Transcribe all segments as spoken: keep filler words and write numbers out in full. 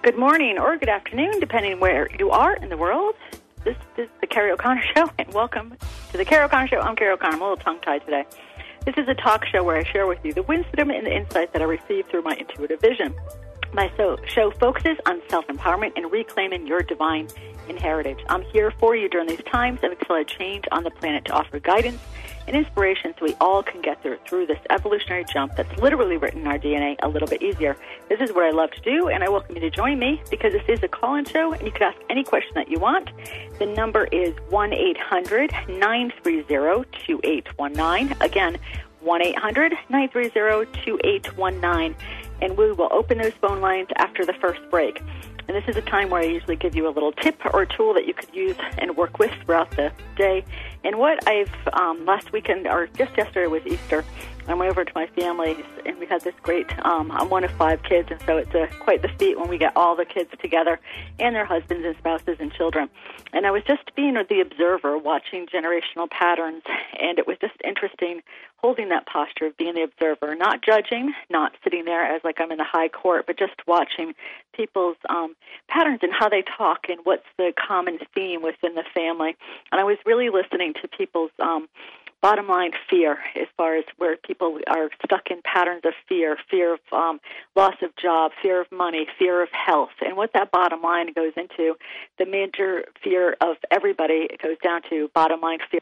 Good morning or good afternoon, depending where you are in the world. This is the Carrie O'Connor Show, and welcome to the Carrie O'Connor Show. I'm Carrie O'Connor. I'm a little tongue-tied today. This is a talk show where I share with you the wisdom and the insight that I receive through my intuitive vision. My so, show focuses on self-empowerment and reclaiming your divine inheritance. I'm here for you during these times of accelerated change on the planet to offer guidance and inspiration so we all can get through, through this evolutionary jump that's literally written in our D N A a little bit easier. This is what I love to do, and I welcome you to join me because this is a call-in show, and you can ask any question that you want. The number is one eight hundred nine three zero two eight one nine. Again, one eight hundred nine three zero two eight one nine, and we will open those phone lines after the first break. And this is a time where I usually give you a little tip or tool that you could use and work with throughout the day. And what I've, um, last weekend, or just yesterday was Easter, I went over to my family, and we had this great, um, I'm one of five kids, and so it's a, quite the feat when we get all the kids together, and their husbands and spouses and children. And I was just being the observer, watching generational patterns, and it was just interesting holding that posture of being the observer, not judging, not sitting there as like I'm in the high court, but just watching people's um, patterns and how they talk and what's the common theme within the family. And I was really listening to people's um, bottom line fear as far as where people are stuck in patterns of fear, fear of um, loss of job, fear of money, fear of health. And what that bottom line goes into, the major fear of everybody, it goes down to bottom line fear.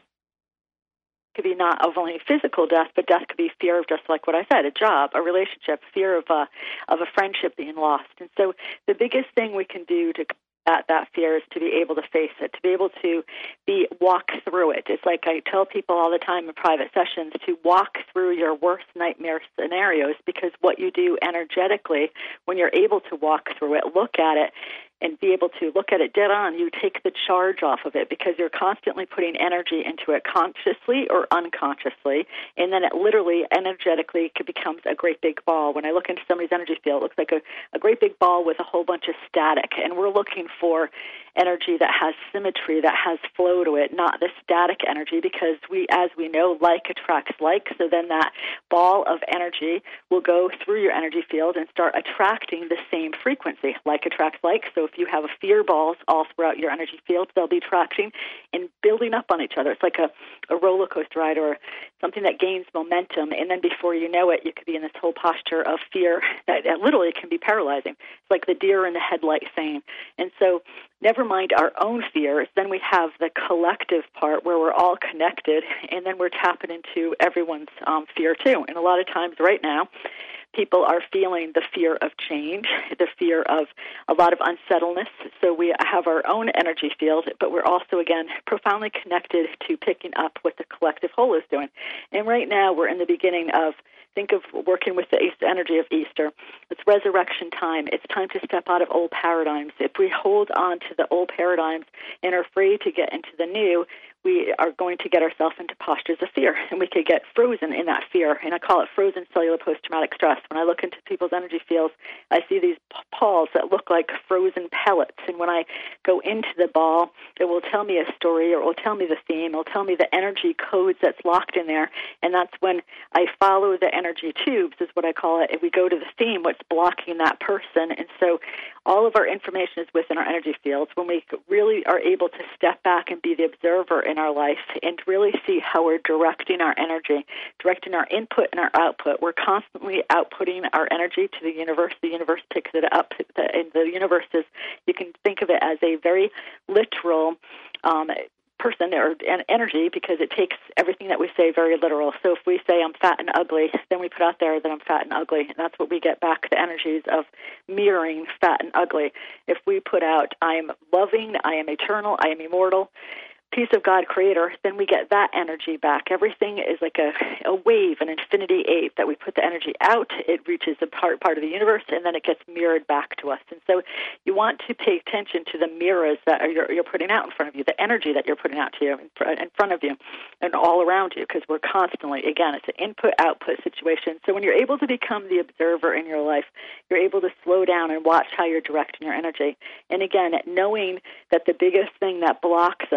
Could be not of only physical death, but death could be fear of, just like what I said, a job, a relationship, fear of a, of a friendship being lost. And so the biggest thing we can do to combat that fear is to be able to face it, to be able to be walk through it. It's like I tell people all the time in private sessions to walk through your worst nightmare scenarios, because what you do energetically when you're able to walk through it, look at it, and be able to look at it dead on, you take the charge off of it because you're constantly putting energy into it consciously or unconsciously, and then it literally, energetically, becomes a great big ball. When I look into somebody's energy field, it looks like a, a great big ball with a whole bunch of static, and we're looking for energy that has symmetry, that has flow to it, not the static energy, because we, as we know, like attracts like, so then that ball of energy will go through your energy field and start attracting the same frequency. Like attracts like, so if you have a fear balls all throughout your energy field, they'll be attracting and building up on each other. It's like a, a roller coaster ride or something that gains momentum, and then before you know it, you could be in this whole posture of fear that, that literally can be paralyzing. It's like the deer in the headlight saying. And so never mind our own fears, then we have the collective part where we're all connected, and then we're tapping into everyone's um, fear too. And a lot of times right now, people are feeling the fear of change, the fear of a lot of unsettledness. So we have our own energy field, but we're also, again, profoundly connected to picking up what the collective whole is doing. And right now we're in the beginning of, think of working with the energy of Easter. It's resurrection time. It's time to step out of old paradigms. If we hold on to the old paradigms and are afraid to get into the new, we are going to get ourselves into postures of fear, and we could get frozen in that fear. And I call it frozen cellular post-traumatic stress. When I look into people's energy fields, I see these balls that look like frozen pellets. And when I go into the ball, it will tell me a story, or it will tell me the theme, it will tell me the energy codes that's locked in there. And that's when I follow the energy tubes, is what I call it. If we go to the theme, what's blocking that person. And so all of our information is within our energy fields. When we really are able to step back and be the observer in our life and really see how we're directing our energy, directing our input and our output, we're constantly outputting our energy to the universe. The universe picks it up. And the universe is, you can think of it as a very literal um, person or an energy, because it takes everything that we say very literal. So if we say I'm fat and ugly, then we put out there that I'm fat and ugly, and that's what we get back, the energies of mirroring fat and ugly. If we put out I am loving, I am eternal, I am immortal, peace of God creator, then we get that energy back. Everything is like a, a wave, an infinity eight, that we put the energy out, it reaches a part, part of the universe, and then it gets mirrored back to us. And so you want to pay attention to the mirrors that are, you're, you're putting out in front of you, the energy that you're putting out to you, in, fr- in front of you, and all around you, because we're constantly, again, it's an input-output situation. So when you're able to become the observer in your life, you're able to slow down and watch how you're directing your energy. And again, knowing that the biggest thing that blocks us is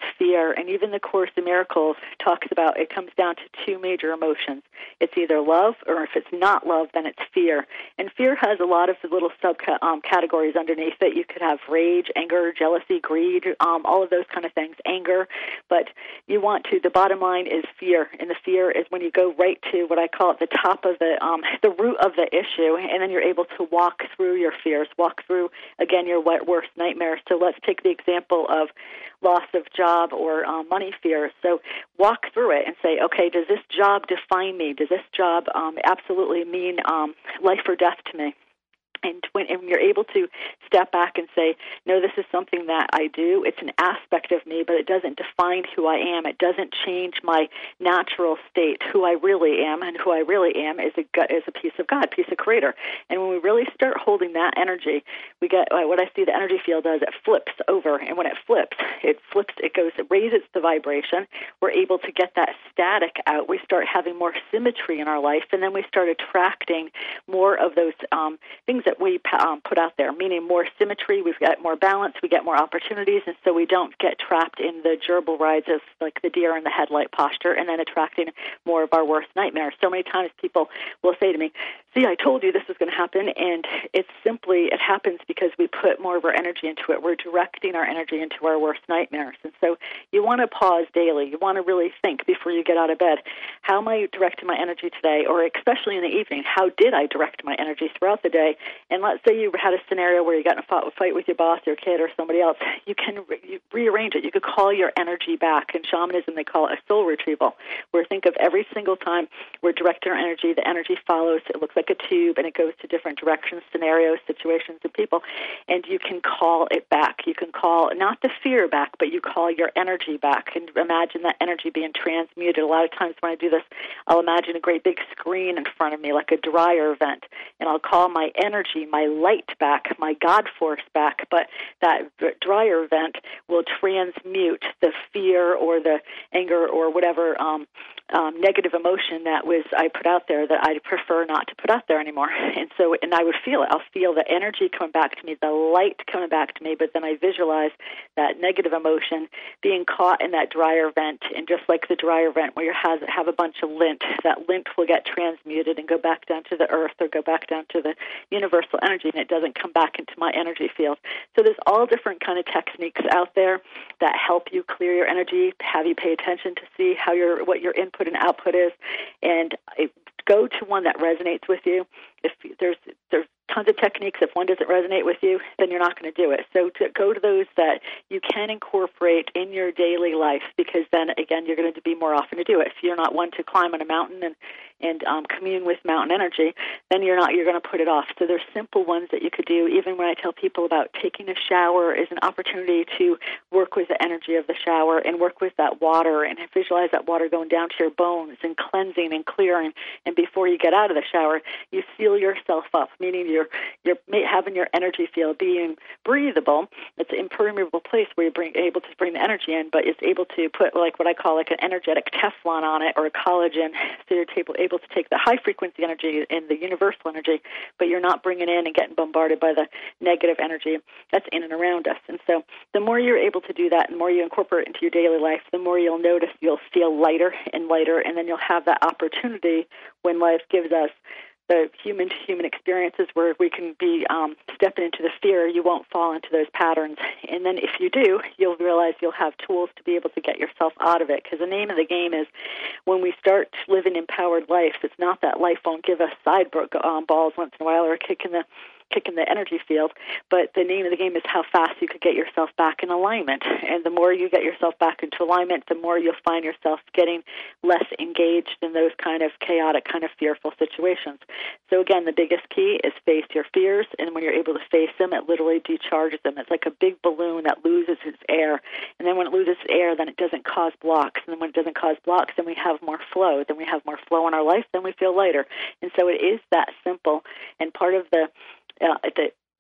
fear. And even the Course in Miracles talks about it comes down to two major emotions. It's either love, or if it's not love, then it's fear. And fear has a lot of little subcategories um, underneath it. You could have rage, anger, jealousy, greed, um, all of those kind of things, anger. But you want to, the bottom line is fear. And the fear is when you go right to what I call at the top of the, um, the root of the issue, and then you're able to walk through your fears, walk through, again, your worst nightmares. So let's take the example of loss of job or um, money fears. So walk through it and say, okay, does this job define me? Does this job um, absolutely mean um, life or death to me? And when and you're able to step back and say, no, this is something that I do. It's an aspect of me, but it doesn't define who I am. It doesn't change my natural state, who I really am. And who I really am is a, is a piece of God, piece of Creator. And when we really start holding that energy, we get what I see the energy field does, it flips over. And when it flips, it flips, it goes, it raises the vibration. We're able to get that static out. We start having more symmetry in our life. And then we start attracting more of those um, things that we um, put out there, meaning more symmetry, we've got more balance, we get more opportunities, and so we don't get trapped in the gerbil rides of like the deer in the headlight posture and then attracting more of our worst nightmares. So many times people will say to me, see, I told you this was going to happen, and it's simply, it happens because we put more of our energy into it. We're directing our energy into our worst nightmares. And so you want to pause daily. You want to really think before you get out of bed, how am I directing my energy today, or especially in the evening, how did I direct my energy throughout the day? And let's say you had a scenario where you got in a fight with your boss, your kid, or somebody else. You can re- rearrange it. You could call your energy back. In shamanism, they call it a soul retrieval, where think of every single time we're directing our energy, the energy follows. It looks like a tube, and it goes to different directions, scenarios, situations, and people. And you can call it back. You can call not the fear back, but you call your energy back. And imagine that energy being transmuted. A lot of times when I do this, I'll imagine a great big screen in front of me, like a dryer vent, and I'll call my energy, my light back, my God force back, but that dryer vent will transmute the fear or the anger or whatever um, um, negative emotion that was I put out there that I prefer not to put out there anymore. And so, and I would feel it. I'll feel the energy coming back to me, the light coming back to me, but then I visualize that negative emotion being caught in that dryer vent, and just like the dryer vent where you have, have a bunch of lint, that lint will get transmuted and go back down to the earth or go back down to the universal energy, and it doesn't come back into my energy field. So there's all different kind of techniques out there that help you clear your energy, have you pay attention to see how your what your input and output is, and go to one that resonates with you. If there's there's tons of techniques. If one doesn't resonate with you, then you're not going to do it. So to go to those that you can incorporate in your daily life, because then, again, you're going to be more often to do it. If you're not one to climb on a mountain and, and um, commune with mountain energy, then you're not. You're going to put it off. So there's simple ones that you could do. Even when I tell people about taking a shower is an opportunity to work with the energy of the shower and work with that water and visualize that water going down to your bones and cleansing and clearing. And before you get out of the shower, you seal yourself up, meaning you're you're having your energy field being breathable. It's an impermeable place where you're bring, able to bring the energy in, but it's able to put like what I call like an energetic Teflon on it or a collagen, so you're able, able to take the high frequency energy and the universal energy, but you're not bringing in and getting bombarded by the negative energy that's in and around us. And so the more you're able to do that, and the more you incorporate it into your daily life, the more you'll notice you'll feel lighter and lighter, and then you'll have that opportunity when life gives us the human-to-human experiences where we can be um, stepping into the fear, you won't fall into those patterns. And then if you do, you'll realize you'll have tools to be able to get yourself out of it. Because the name of the game is when we start living empowered life, it's not that life won't give us side um, balls once in a while or a kick in the kick in the energy field, but the name of the game is how fast you could get yourself back in alignment. And the more you get yourself back into alignment, the more you'll find yourself getting less engaged in those kind of chaotic, kind of fearful situations. So again, the biggest key is face your fears, and when you're able to face them, it literally decharges them. It's like a big balloon that loses its air, and then when it loses air, then it doesn't cause blocks, and then when it doesn't cause blocks, then we have more flow. Then we have more flow in our life, then we feel lighter. And so it is that simple, and part of the Uh, the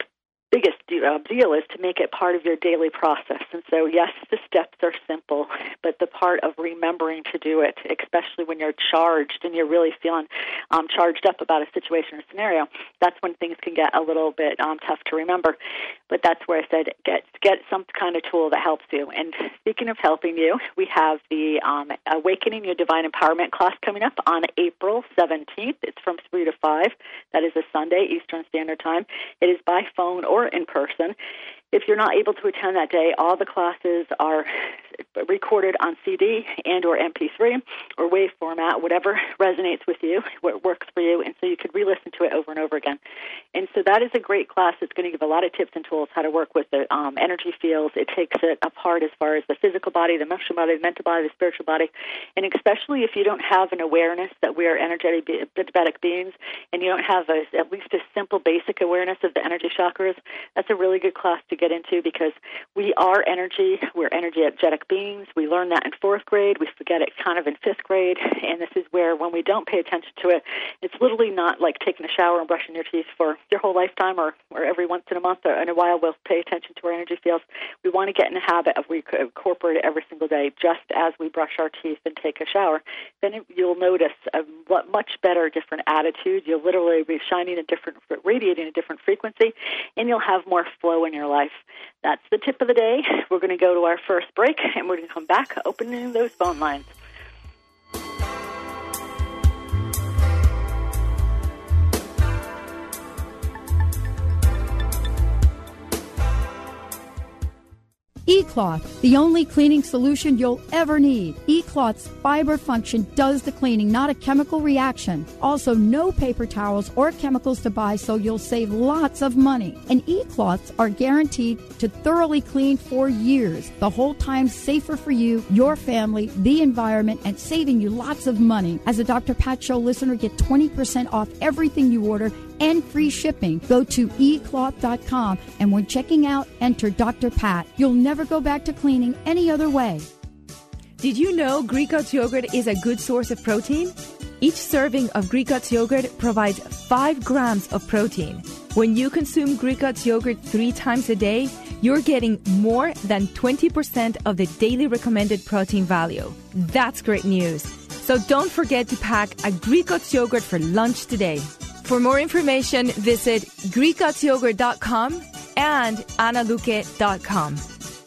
biggest deal is to make it part of your daily process. And so, yes, the steps are simple, but the part of remembering to do it, especially when you're charged and you're really feeling um, charged up about a situation or scenario, that's when things can get a little bit um, tough to remember. But that's where I said get get some kind of tool that helps you. And speaking of helping you, we have the um, Awakening Your Divine Empowerment class coming up on April seventeenth. It's from three to five. That is a Sunday, Eastern Standard Time. It is by phone or in person. If you're not able to attend that day, all the classes are recorded on C D and or M P three or WAV format, whatever resonates with you, what works for you, and so you could re-listen to it over and over again. And so that is a great class. It's going to give a lot of tips and tools how to work with the um, energy fields. It takes it apart as far as the physical body, the emotional body, the mental body, the spiritual body, and especially if you don't have an awareness that we are energetic, energetic beings, and you don't have a, at least a simple basic awareness of the energy chakras, that's a really good class to get into because we are energy. We're energetic beings. We learn that in fourth grade. We forget it kind of in fifth grade, and this is where when we don't pay attention to it, it's literally not like taking a shower and brushing your teeth for your whole lifetime or, or every once in a month or in a while we'll pay attention to our energy fields. We want to get in the habit of we incorporate it every single day just as we brush our teeth and take a shower. Then you'll notice a much better different attitude. You'll literally be shining a different, radiating a different frequency, and you'll have more flow in your life. That's the tip of the day. We're going to go to our first break, and we're going to come back opening those phone lines. E-Cloth, the only cleaning solution you'll ever need. E-Cloth's fiber function does the cleaning, not a chemical reaction. Also, no paper towels or chemicals to buy, so you'll save lots of money. And E-Cloths are guaranteed to thoroughly clean for years, the whole time safer for you, your family, the environment, and saving you lots of money. As a Doctor Pat Show listener, get twenty percent off everything you order and free shipping. Go to e cloth dot com, and when checking out, enter Doctor Pat. You'll never go back to cleaning any other way. Did you know Greek God's yogurt is a good source of protein? Each serving of Greek God's yogurt provides five grams of protein. When you consume Greek God's yogurt three times a day, you're getting more than twenty percent of the daily recommended protein value. That's great news. So don't forget to pack a Greek God's yogurt for lunch today. For more information, visit greek gods yogurt dot com and anna luque dot com.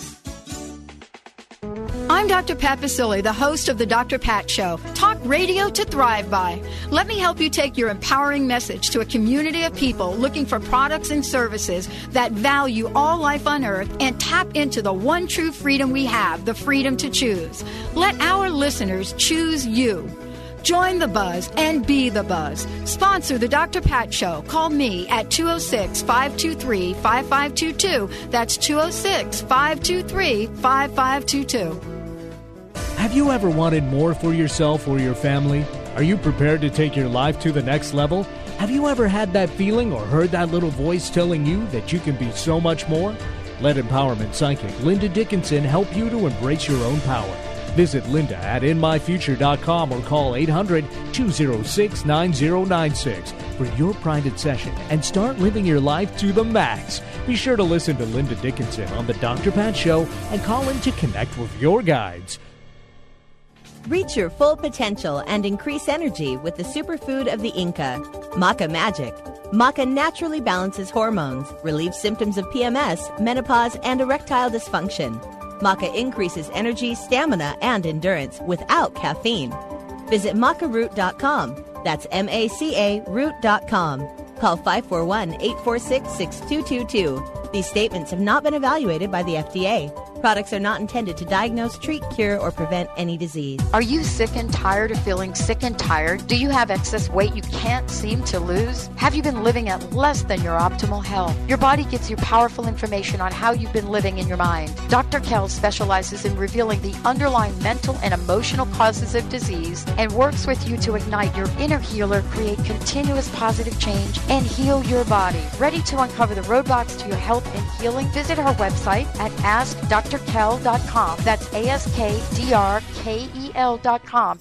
I'm Doctor Pat Basile, the host of the Doctor Pat Show. Talk radio to thrive by. Let me help you take your empowering message to a community of people looking for products and services that value all life on earth and tap into the one true freedom we have, the freedom to choose. Let our listeners choose you. Join the buzz and be the buzz. Sponsor the Doctor Pat Show. Call me at two oh six, five two three, five five two two. That's two oh six, five two three, five five two two. Have you ever wanted more for yourself or your family? Are you prepared to take your life to the next level? Have you ever had that feeling or heard that little voice telling you that you can be so much more? Let empowerment psychic Linda Dickinson help you to embrace your own power. Visit Linda at in my future dot com or call eight hundred, two oh six, nine oh nine six for your private session and start living your life to the max. Be sure to listen to Linda Dickinson on the Doctor Pat Show and call in to connect with your guides. Reach your full potential and increase energy with the superfood of the Inca, Maca Magic. Maca naturally balances hormones, relieves symptoms of P M S, menopause, and erectile dysfunction. Maca increases energy, stamina, and endurance without caffeine. Visit maca root dot com. That's M A C A root dot com. Call five four one, eight four six, six two two two. These statements have not been evaluated by the F D A. Products are not intended to diagnose, treat, cure, or prevent any disease. Are you sick and tired of feeling sick and tired? Do you have excess weight you can't seem to lose? Have you been living at less than your optimal health? Your body gives you powerful information on how you've been living in your mind. Doctor Kell specializes in revealing the underlying mental and emotional causes of disease and works with you to ignite your inner healer, create continuous positive change, and heal your body. Ready to uncover the roadblocks to your health and healing? Visit our website at ask dr kell dot com. That's A S K D R K E L dot com.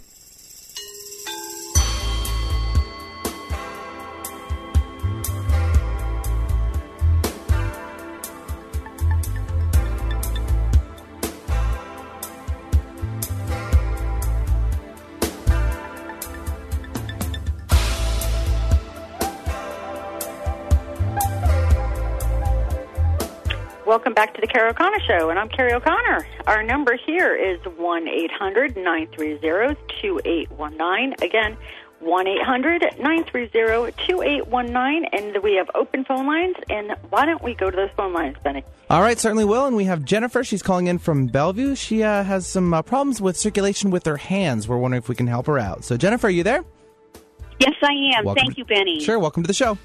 welcome back to the Carrie O'Connor Show, and I'm Carrie O'Connor. Our number here is one eight hundred nine three zero two eight one nine. Again, one eight hundred nine three zero two eight one nine, and we have open phone lines, and why don't we go to those phone lines, Benny? All right, certainly will, and we have Jennifer. She's calling in from Bellevue. She uh, has some uh, problems with circulation with her hands. We're wondering if we can help her out. So, Jennifer, are you there? Yes, I am. Welcome Thank to, you, Benny. Sure, welcome to the show.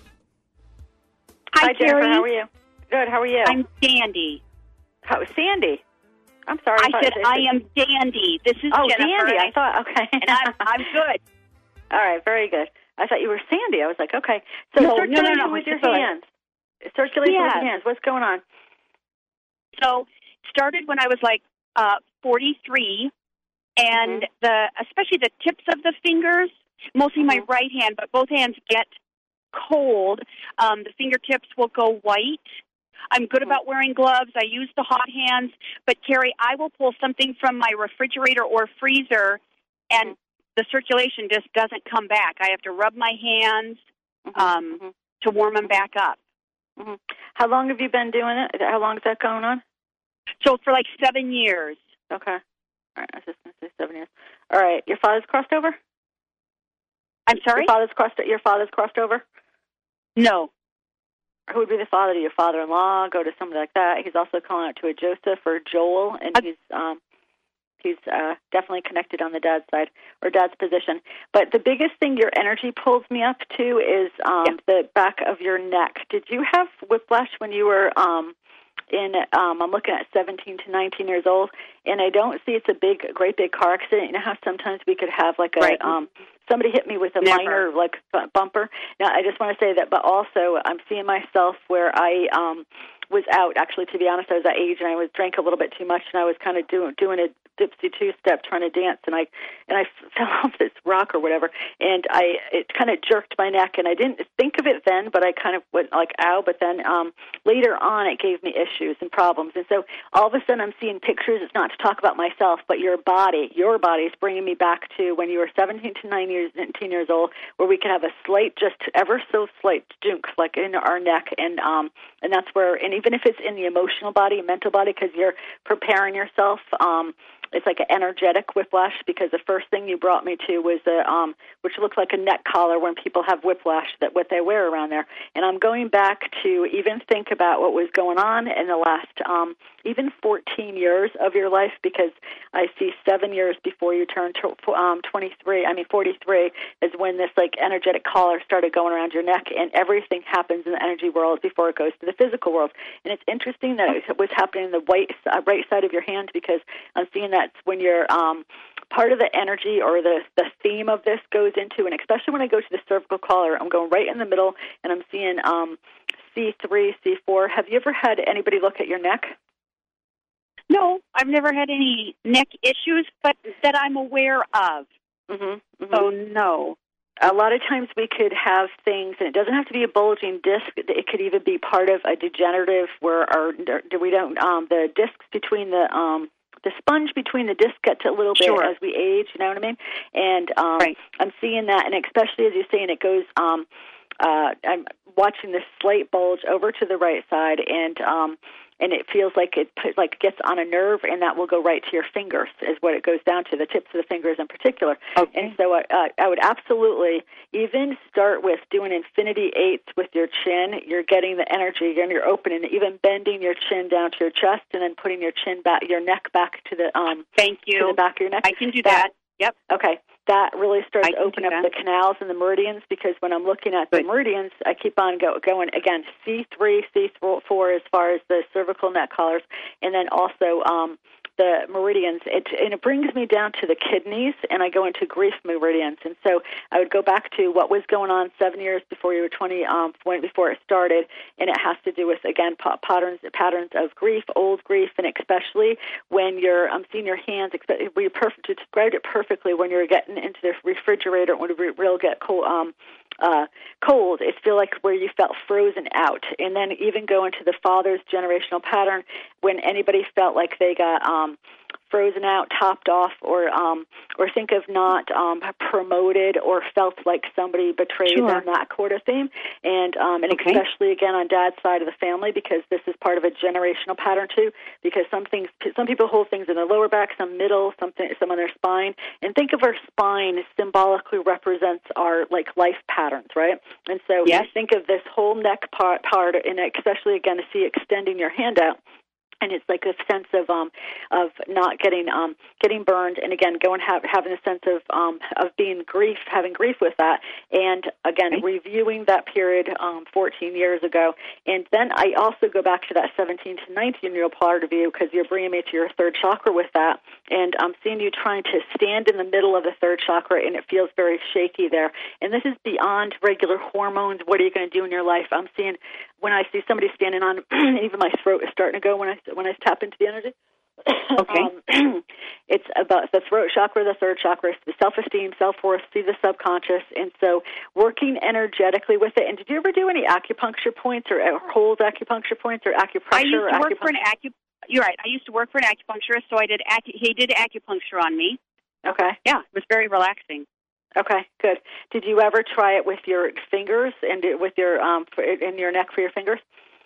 Hi, Hi, Jennifer. Carrie. How are you? Good. How are you? I'm Dandy. How, Sandy. I'm sorry. I thought said it- I am Dandy. This is Oh, Jennifer. Dandy. I and thought, okay. and I'm, I'm good. All right, very good. I thought you were Sandy. I was like, okay. So No, no, circulation no, no, with your it's all right. hands. Circulation with Yes. your hands. What's going on? So, started when I was like uh, forty-three, and Mhm. the especially the tips of the fingers, mostly my Mhm. right hand, but both hands get cold. Um, the fingertips will go white. I'm good Mhm. about wearing gloves. I use the hot hands. But, Carrie, I will pull something from my refrigerator or freezer, and Mhm. the circulation just doesn't come back. I have to rub my hands Mhm. um, Mhm. to warm them back up. Mhm. How long have you been doing it? How long is that going on? So for like seven years. Okay. All right. I was just going to say seven years. All right. Your father's crossed over? I'm sorry? Your father's crossed. Your father's crossed over. No. Who would be the father? To your father-in-law? Go to somebody like that. He's also calling out to a Joseph or Joel, and he's um, he's uh, definitely connected on the dad's side or dad's position. But the biggest thing your energy pulls me up to is um, Yeah. the back of your neck. Did you have whiplash when you were um, in? Um, I'm looking at seventeen to nineteen years old, and I don't see it's a big, great big car accident. You know how sometimes we could have like a Right. um, somebody hit me with a Never. minor like bu- bumper. Now I just want to say that, but also I'm seeing myself where I um, was out. Actually, to be honest, I was that age and I was drank a little bit too much, and I was kind of doing doing a dipsy two step trying to dance, and I and I fell off this rock or whatever, and I it kind of jerked my neck, and I didn't think of it then, but I kind of went like ow. But then um, later on, it gave me issues and problems, and so all of a sudden I'm seeing pictures. It's not to talk about myself, but your body, your body is bringing me back to when you were seventeen to nine years, nineteen years old, where we could have a slight, just ever so slight junk like in our neck, and um, and that's where, and even if it's in the emotional body, mental body, because you're preparing yourself. Um, It's like an energetic whiplash, because the first thing you brought me to was a, um, which looks like a neck collar when people have whiplash, that what they wear around there. And I'm going back to even think about what was going on in the last um, even fourteen years of your life, because I see seven years before you turn to, um, twenty-three, I mean forty-three, is when this like energetic collar started going around your neck, and everything happens in the energy world before it goes to the physical world. And it's interesting that it was happening in the white, uh, right side of your hand, because I'm seeing that that's when you're um, part of the energy or the, the theme of this goes into, and especially when I go to the cervical collar, I'm going right in the middle, and I'm seeing um, C three, C four. Have you ever had anybody look at your neck? No, I've never had any neck issues, but that I'm aware of. Mm-hmm, mm-hmm. So, no. A lot of times we could have things, and it doesn't have to be a bulging disc. It could even be part of a degenerative where our, we don't, um, the discs between the, um, the sponge between the discs gets a little bit Sure. as we age, you know what I mean? And um, Right. I'm seeing that, and especially as you're saying, it goes, um, uh, I'm watching this slight bulge over to the right side, and um, and it feels like it put, like gets on a nerve, and that will go right to your fingers, is what it goes down to, the tips of the fingers in particular. Okay. And so I, uh, I would absolutely even start with doing infinity eights with your chin. You're getting the energy, and you're opening, even bending your chin down to your chest, and then putting your chin back, your neck back to the um, Thank you. to the back of your neck. I can do that. Yep. Okay. That really starts I to can open do up that. the canals and the meridians, because when I'm looking at Good. the meridians, I keep on go, going, again, C three, C four as far as the cervical neck collars, and then also um, the meridians. It, and it brings me down to the kidneys, and I go into grief meridians. And so I would go back to what was going on seven years before you were twenty, um, when, before it started, and it has to do with, again, pa- patterns patterns of grief, old grief, and especially when you're um, seeing your hands, we perfect, you described it perfectly, when you're getting into the refrigerator, when it real get cold, um, uh, cold, it feel like where you felt frozen out. And then even go into the father's generational pattern, when anybody felt like they got um, frozen out, topped off, or um, or think of not um, promoted or felt like somebody betrayed Sure. them, that sort of theme. And um, and Okay. especially, again, on Dad's side of the family, because this is part of a generational pattern, too, because some things, some people hold things in their lower back, some middle, some, some on their spine. And think of our spine symbolically represents our, like, life patterns, right? And so Yes. think of this whole neck part, part, and especially, again, to see extending your hand out. And it's like a sense of um, of not getting um, getting burned, and again, going have, having a sense of um, of being grief, having grief with that, and again, Okay. reviewing that period um, fourteen years ago. And then I also go back to that seventeen to nineteen year old part of you, because you're bringing me to your third chakra with that, and I'm seeing you trying to stand in the middle of the third chakra, and it feels very shaky there. And this is beyond regular hormones. What are you going to do in your life? I'm seeing when I see somebody standing on, even my throat is starting to go when I when I tap into the energy. Okay. um, it's about the throat chakra, the third chakra, the self-esteem, self-worth, see the subconscious, and so working energetically with it. And did you ever do any acupuncture points or uh, hold acupuncture points or acupressure? I used to or work acupuncture? for an acu. You're right. I used to work for an acupuncturist, so I did. Acu- he did acupuncture on me. Okay. Yeah, it was very relaxing. Okay, good. Did you ever try it with your fingers and it- with your um for, in your neck for your fingers?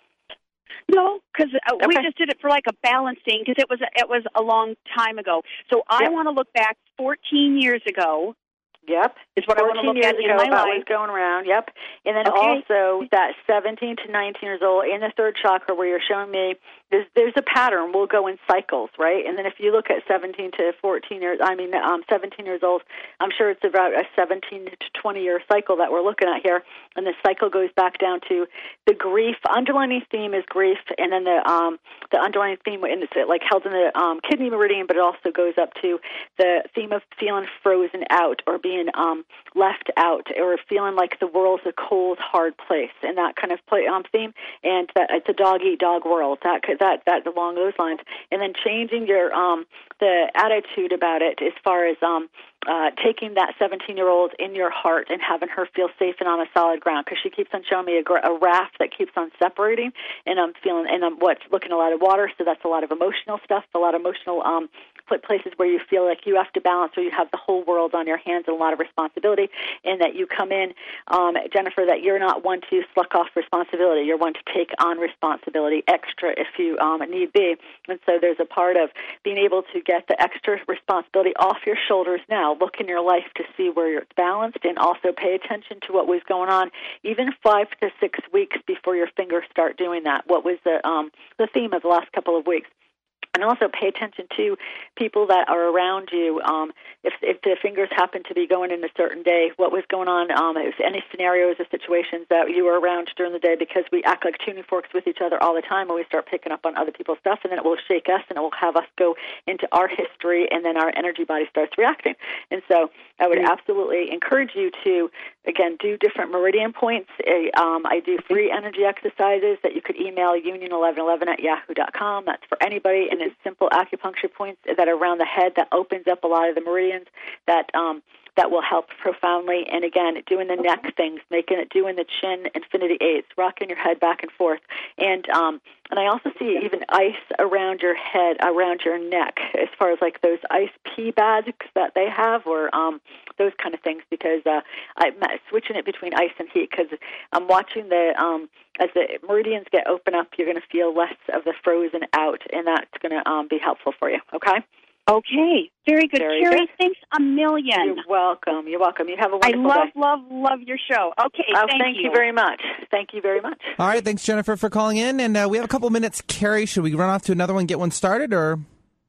No, because uh, we Okay. just did it for like a balancing, because it was it was a long time ago. So I Yep. want to look back fourteen years ago. Yep. Is what I want to fourteen look years at in ago, my that life. was going around, yep. And then Okay. also that seventeen to nineteen years old in the third chakra where you're showing me, there's, there's a pattern. We'll go in cycles, right? And then if you look at seventeen to fourteen years, I mean, um, seventeen years old, I'm sure it's about a seventeen to twenty year cycle that we're looking at here. And the cycle goes back down to the grief. Underlying theme is grief, and then the um, the underlying theme, and it's like held in the um, kidney meridian, but it also goes up to the theme of feeling frozen out or being um, left out or feeling like the world's a cold, hard place, and that kind of play, um, theme, and that it's a dog-eat-dog world, that that that along those lines, and then changing your um, the attitude about it as far as um, uh, taking that seventeen-year-old in your heart and having her feel safe and on a solid ground, because she keeps on showing me a, gra- a raft that keeps on separating, and I'm feeling, and I'm what's looking a lot of water, so that's a lot of emotional stuff, a lot of emotional um, places where you feel like you have to balance, or you have the whole world on your hands and a lot of responsibility, and that you come in, um, Jennifer, that you're not one to sluck off responsibility. You're one to take on responsibility extra if you um, need be. And so there's a part of being able to get the extra responsibility off your shoulders now. Look in your life to see where you're balanced, and also pay attention to what was going on even five to six weeks before your fingers start doing that. What was the um, the theme of the last couple of weeks? And also pay attention to people that are around you. Um, if, if the fingers happen to be going in a certain day, what was going on, um, if any scenarios or situations that you were around during the day, because we act like tuning forks with each other all the time, and we start picking up on other people's stuff, and then it will shake us, and it will have us go into our history, and then our energy body starts reacting. And so I would absolutely encourage you to, again, do different meridian points. Um, I do free energy exercises that you could email union eleven eleven at yahoo dot com. That's for anybody, and it's simple acupuncture points that are around the head that opens up a lot of the meridians that um, that will help profoundly. And again, doing the neck things, making it, doing the chin infinity eights, rocking your head back and forth. And um, and I also see even ice around your head, around your neck, as far as like those ice pea bags that they have, or um, those kind of things, because uh, I'm switching it between ice and heat, because I'm watching the, um, as the meridians get open up, you're going to feel less of the frozen out, and that's going to um, be helpful for you, okay? Okay, very good. Very Carrie, good. thanks a million. You're welcome. You're welcome. You have a I wonderful love, day. love, love your show. Okay, Oh, thank, thank you very much. Thank you very much. All right, thanks, Jennifer, for calling in. And uh, we have a couple minutes. Carrie, should we run off to another one, get one started, or?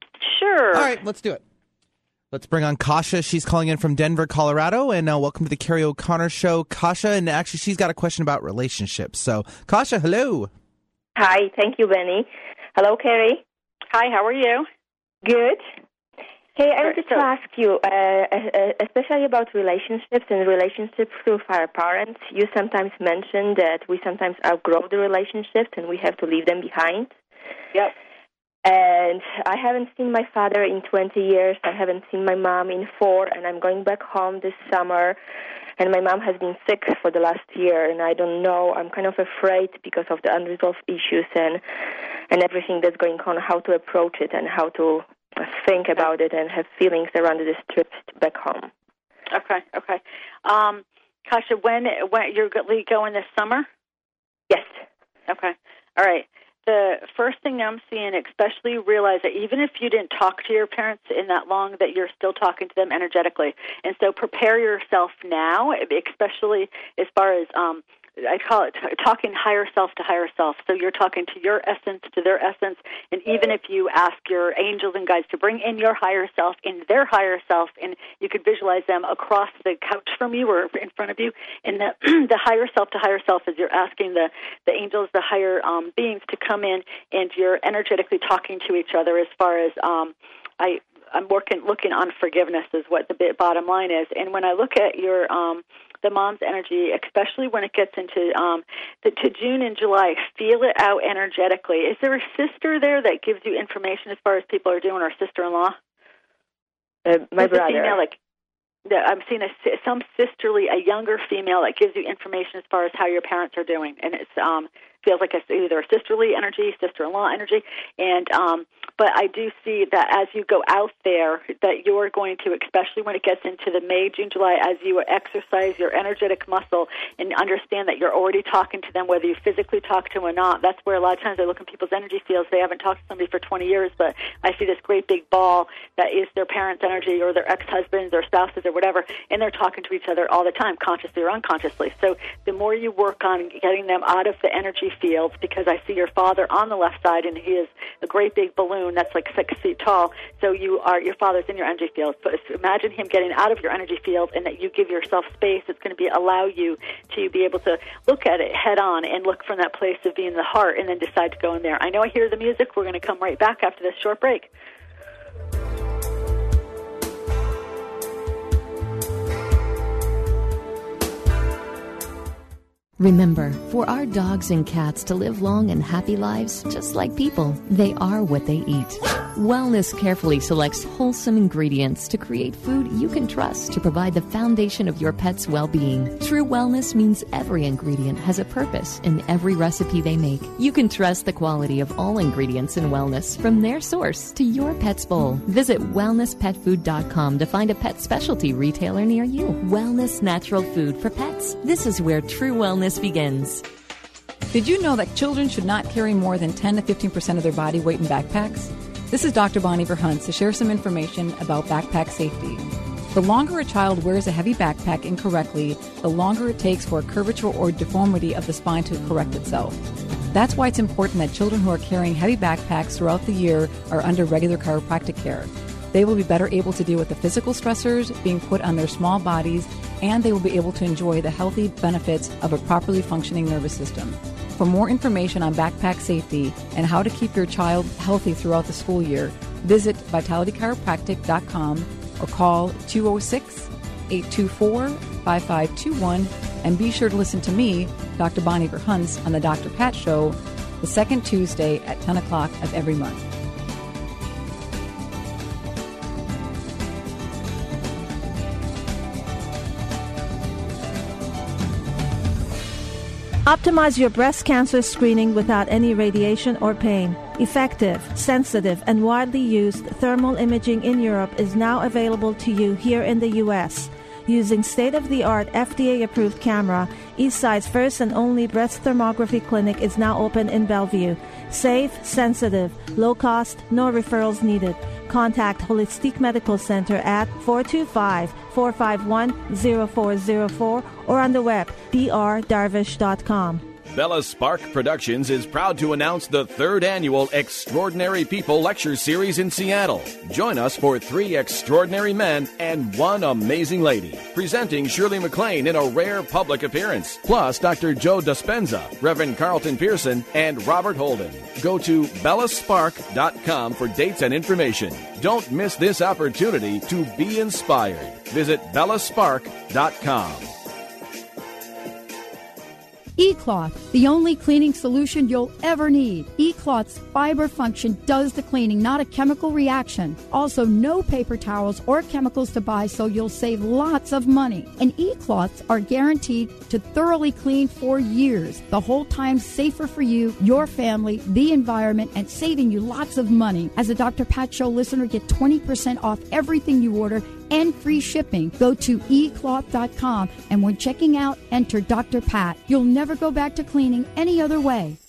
Sure. All right, let's do it. Let's bring on Kasha. She's calling in from Denver, Colorado, and uh, welcome to the Carrie O'Connor Show, Kasha. And actually, she's got a question about relationships. So, Kasha, hello. Hi, thank you, Benny. Hello, Carrie. Hi, how are you? Good. Hey, I Great. wanted So- to ask you, uh, uh, especially about relationships and relationships with our parents. You sometimes mention that we sometimes outgrow the relationships and we have to leave them behind. Yep. And I haven't seen my father in twenty years. I haven't seen my mom in four, and I'm going back home this summer. And my mom has been sick for the last year, and I don't know. I'm kind of afraid because of the unresolved issues and and everything that's going on, how to approach it and how to think about it and have feelings around this trip back home. Okay, okay. Um, Kasha, when, when you're going this summer? Yes. Okay, all right. The first thing I'm seeing, especially realize that even if you didn't talk to your parents in that long, that you're still talking to them energetically. And so prepare yourself now, especially as far as, um, I call it t- talking higher self to higher self. So you're talking to your essence, to their essence. And even if you ask your angels and guides to bring in your higher self, in their higher self, and you could visualize them across the couch from you or in front of you, and the, the higher self to higher self is you're asking the, the angels, the higher um, beings to come in, and you're energetically talking to each other as far as um, I, I'm working, looking on forgiveness is what the bottom line is. And when I look at your um, the mom's energy, especially when it gets into um, the, to June and July, feel it out energetically. Is there a sister there that gives you information as far as people are doing, or sister-in-law? Uh, my Is brother. Female, like, I'm seeing a, some sisterly, a younger female that gives you information as far as how your parents are doing, and it's um, feels like a, either a sisterly energy, sister-in-law energy, and um, but I do see that as you go out there, that you're going to, especially when it gets into the May, June, July, as you exercise your energetic muscle and understand that you're already talking to them, whether you physically talk to them or not. That's where a lot of times I look in people's energy fields. They haven't talked to somebody for twenty years, but I see this great big ball that is their parents' energy or their ex-husbands or spouses or whatever, and they're talking to each other all the time, consciously or unconsciously. So the more you work on getting them out of the energy fields, because I see your father on the left side, and he is a great big balloon that's like six feet tall. So you are your father's in your energy field. So imagine him getting out of your energy field, and that you give yourself space. It's going to be allow you to be able to look at it head on and look from that place of being the heart, and then decide to go in there. I know I hear the music. We're going to come right back after this short break. Remember, for our dogs and cats to live long and happy lives, just like people, they are what they eat. Wellness carefully selects wholesome ingredients to create food you can trust to provide the foundation of your pet's well-being. True wellness means every ingredient has a purpose in every recipe they make. You can trust the quality of all ingredients in wellness from their source to your pet's bowl. Visit wellness pet food dot com to find a pet specialty retailer near you. Wellness natural food for pets. This is where true wellness begins. Did you know that children should not carry more than ten to fifteen percent of their body weight in backpacks? This is Doctor Bonnie Verhuntz to share some information about backpack safety. The longer a child wears a heavy backpack incorrectly, the longer it takes for a curvature or deformity of the spine to correct itself. That's why it's important that children who are carrying heavy backpacks throughout the year are under regular chiropractic care. They will be better able to deal with the physical stressors being put on their small bodies, and they will be able to enjoy the healthy benefits of a properly functioning nervous system. For more information on backpack safety and how to keep your child healthy throughout the school year, visit vitality chiropractic dot com or call two oh six, eight two four, five five two one, and be sure to listen to me, Doctor Bonnie Verhuntz, on the Doctor Pat Show, the second Tuesday at ten o'clock of every month. Optimize your breast cancer screening without any radiation or pain. Effective, sensitive, and widely used thermal imaging in Europe is now available to you here in the U S Using state-of-the-art F D A-approved camera, Eastside's first and only breast thermography clinic is now open in Bellevue. Safe, sensitive, low cost, no referrals needed. Contact Holistic Medical Center at four two five, four five one, zero four zero four or on the web, d r darvish dot com. Bella Spark Productions is proud to announce the third annual Extraordinary People Lecture Series in Seattle. Join us for three extraordinary men and one amazing lady, presenting Shirley MacLaine in a rare public appearance, plus Doctor Joe Dispenza, Reverend Carlton Pearson, and Robert Holden. Go to bella spark dot com for dates and information. Don't miss this opportunity to be inspired. Visit bella spark dot com. E-Cloth, the only cleaning solution you'll ever need. E-Cloth's fiber function does the cleaning, not a chemical reaction. Also, no paper towels or chemicals to buy, so you'll save lots of money. And E-Cloths are guaranteed to thoroughly clean for years, the whole time safer for you, your family, the environment, and saving you lots of money. As a Doctor Pat Show listener, get twenty percent off everything you order and free shipping. Go to e cloth dot com, and when checking out, enter Doctor Pat. You'll never go back to cleaning any other way.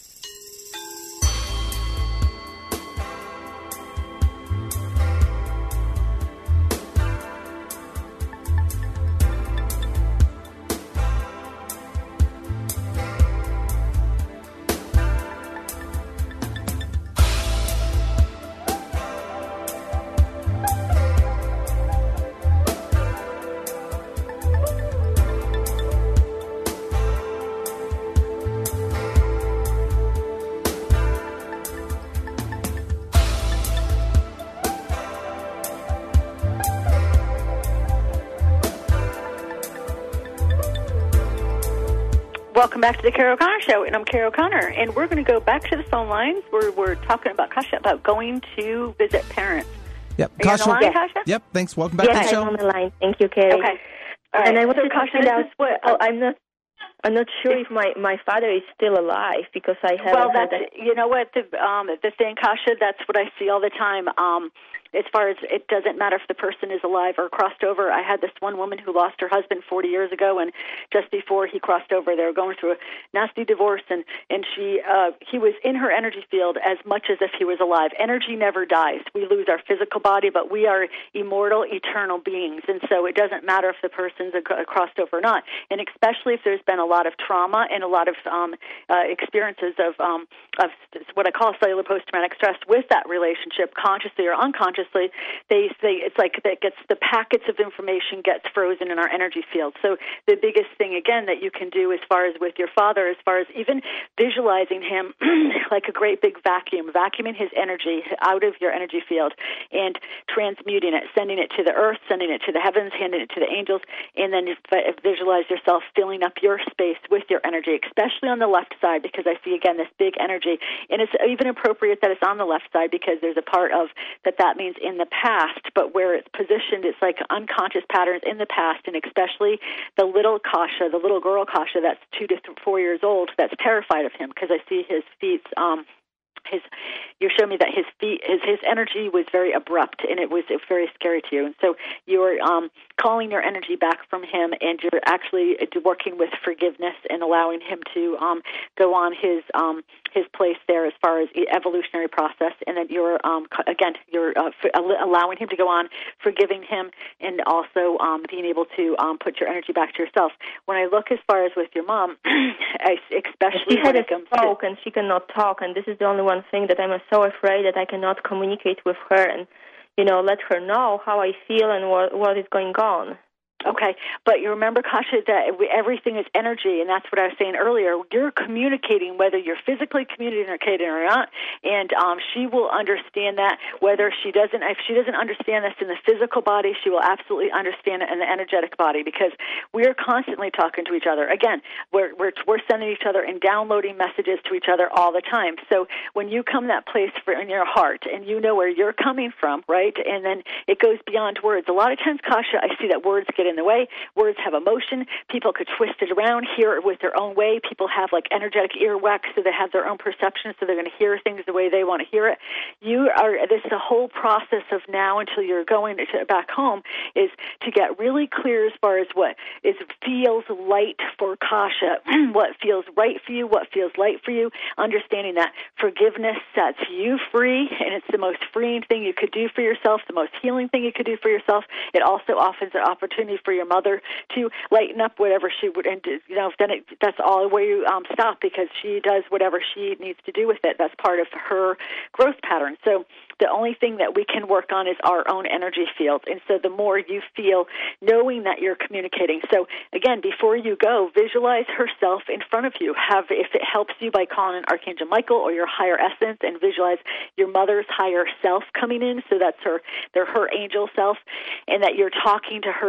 Welcome back to the Carol O'Connor Show, and I'm Carol O'Connor, and we're going to go back to the phone lines where we're talking about Kasha, about going to visit parents. Yep, Are you Kasha. on the line, Yes. Kasha? Yep, thanks. Welcome back yes, to the show. I'm on the line. Thank you, Carrie. Okay. All right. And I wanted So, to Kasha, find this out. is what, oh, I'm not. I'm not sure if my, my father is still alive because I haven't. well, heard that's, that. you know what, the, um, the thing, Kasha, that's what I see all the time. Um, as far as it doesn't matter if the person is alive or crossed over. I had this one woman who lost her husband forty years ago, and just before he crossed over, they were going through a nasty divorce, and, and she uh, he was in her energy field as much as if he was alive. Energy never dies. We lose our physical body, but we are immortal, eternal beings, and so it doesn't matter if the person's a, a crossed over or not, and especially if there's been a lot of trauma and a lot of um, uh, experiences of, um, of what I call cellular post-traumatic stress with that relationship, consciously or unconsciously. They say it's like that gets the packets of information gets frozen in our energy field. So the biggest thing, again, that you can do as far as with your father, as far as even visualizing him like a great big vacuum, vacuuming his energy out of your energy field and transmuting it, sending it to the earth, sending it to the heavens, handing it to the angels, and then visualize yourself filling up your space with your energy, especially on the left side, because I see, again, this big energy. And it's even appropriate that it's on the left side because there's a part of that that means in the past, but where it's positioned, it's like unconscious patterns in the past, and especially the little Kasha, the little girl Kasha that's two to th- four years old, that's terrified of him because I see his feet. Um, his, you showed me that his feet, his his energy was very abrupt, and it was very scary to you. And so you're um, calling your energy back from him, and you're actually working with forgiveness and allowing him to um, go on his um, his place there as far as the evolutionary process. And then you're um, again you're uh, f- allowing him to go on, forgiving him, and also um, being able to um, put your energy back to yourself. When I look as far as with your mom, I, especially she had when a it comes stroke to, and she cannot talk, and this is the only one thing that I'm so afraid that I cannot communicate with her and, you know, let her know how I feel and what what is going on. Okay, but you remember, Kasha, that everything is energy, and that's what I was saying earlier. You're communicating whether you're physically communicating or not, and um, she will understand that. Whether she doesn't, if she doesn't understand this in the physical body, she will absolutely understand it in the energetic body, because we're constantly talking to each other. Again, we're we're we're sending each other and downloading messages to each other all the time. So when you come that place for in your heart, and you know where you're coming from, right, and then it goes beyond words. A lot of times, Kasha, I see that words get in the way. Words have emotion. People could twist it around, hear it with their own way. People have like energetic earwax, so they have their own perception, so they're going to hear things the way they want to hear it. You are, this is the whole process of now until you're going to, back home, is to get really clear as far as what is feels light for Kasha, what feels right for you, what feels light for you, understanding that forgiveness sets you free, and it's the most freeing thing you could do for yourself, the most healing thing you could do for yourself. It also offers an opportunity for your mother to lighten up whatever she would, and you know, then it, that's all where you um, stop, because she does whatever she needs to do with it. That's part of her growth pattern. So the only thing that we can work on is our own energy field. And so the more you feel knowing that you're communicating. So again, before you go, visualize herself in front of you. Have, if it helps you, by calling an Archangel Michael or your higher essence, and visualize your mother's higher self coming in. So that's her, they're her angel self, and that you're talking to her then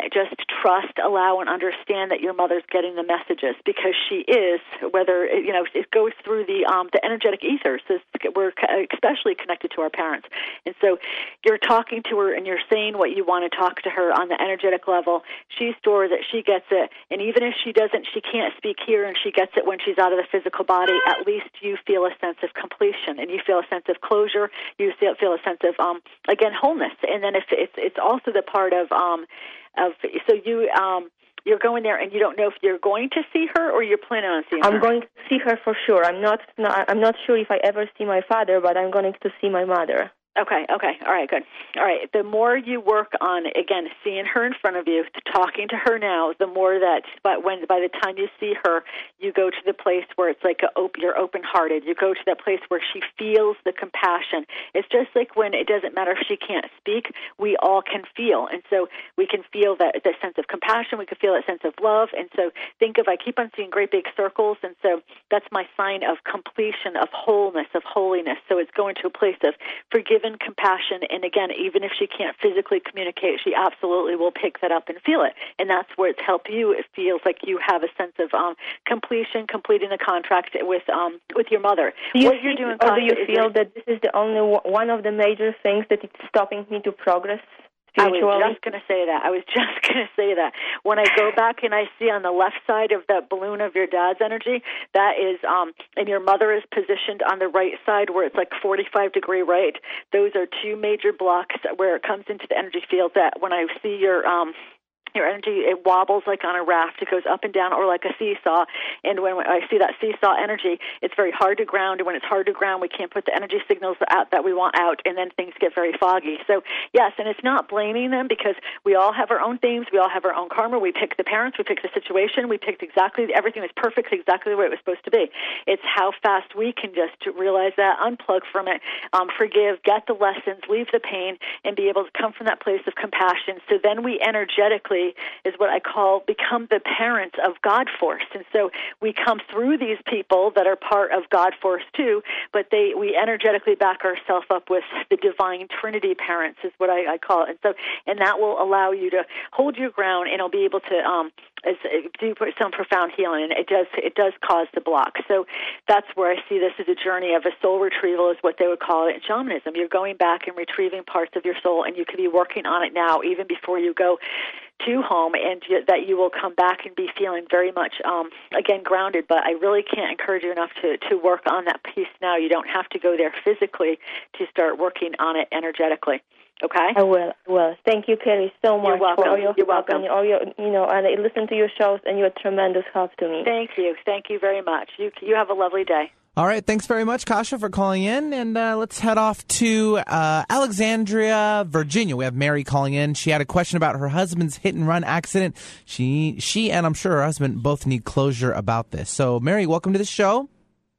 just trust, allow, and understand that your mother's getting the messages, because she is, whether, you know, it goes through the um, the energetic ethers. We're especially connected to our parents. And so you're talking to her and you're saying what you want to talk to her on the energetic level. She's sure that she gets it. And even if she doesn't, she can't speak here and she gets it when she's out of the physical body, at least you feel a sense of completion and you feel a sense of closure. You feel, feel a sense of, um, again, wholeness. And then if it's, it's also the part of, um, of so you, um, you're going there and you don't know if you're going to see her or you're planning on seeing I'm her. I'm going to see her for sure. I'm not, not, I'm not sure if I ever see my father, but I'm going to see my mother. Okay, okay. All right, good. All right. The more you work on, again, seeing her in front of you, talking to her now, the more that but when by the time you see her, you go to the place where it's like a op- you're open-hearted. You go to that place where she feels the compassion. It's just like when it doesn't matter if she can't speak, we all can feel. And so we can feel that, that sense of compassion. We can feel that sense of love. And so think of, I keep on seeing great big circles, and so that's my sign of completion, of wholeness, of holiness. So it's going to a place of forgiveness, compassion, and again, even if she can't physically communicate, she absolutely will pick that up and feel it. And that's where it's helped you. It feels like you have a sense of um, completion, completing the contract with um, with your mother. Do you what you're doing, or do you Kasha, feel that this is the only one of the major things that it's stopping me to progress spiritually? I was just going to say that. I was just going to say that. When I go back and I see on the left side of that balloon of your dad's energy, that is, um, and your mother is positioned on the right side where it's like forty-five degree right. Those are two major blocks where it comes into the energy field that when I see your, um, your energy, it wobbles like on a raft. It goes up and down or like a seesaw. And when I see that seesaw energy, it's very hard to ground. And when it's hard to ground, we can't put the energy signals out that we want out, and then things get very foggy. So, yes, and it's not blaming them because we all have our own themes. We all have our own karma. We pick the parents. We pick the situation. We picked exactly, everything was perfect, exactly the way it was supposed to be. It's how fast we can just realize that, unplug from it, um, forgive, get the lessons, leave the pain, and be able to come from that place of compassion. So then we energetically is what I call become the parents of God Force. And so we come through these people that are part of God Force too, but they we energetically back ourselves up with the divine Trinity parents is what I, I call it. And so and that will allow you to hold your ground, and it'll be able to um, as, do some profound healing. And it does it does cause the block. So that's where I see this as a journey of a soul retrieval is what they would call it in shamanism. You're going back and retrieving parts of your soul, and you could be working on it now even before you go to home, and you, that you will come back and be feeling very much, um, again, grounded. But I really can't encourage you enough to, to work on that piece now. You don't have to go there physically to start working on it energetically. Okay? I will. Well, thank you, Carrie, so much You're welcome. for all your You're help welcome. and all your, you know, and I listen to your shows, and you're a tremendous help to me. Thank you. Thank you very much. You you have a lovely day. All right. Thanks very much, Kasha, for calling in. And uh, let's head off to uh, Alexandria, Virginia. We have Mary calling in. She had a question about her husband's hit-and-run accident. She, she and I'm sure her husband both need closure about this. So, Mary, welcome to the show.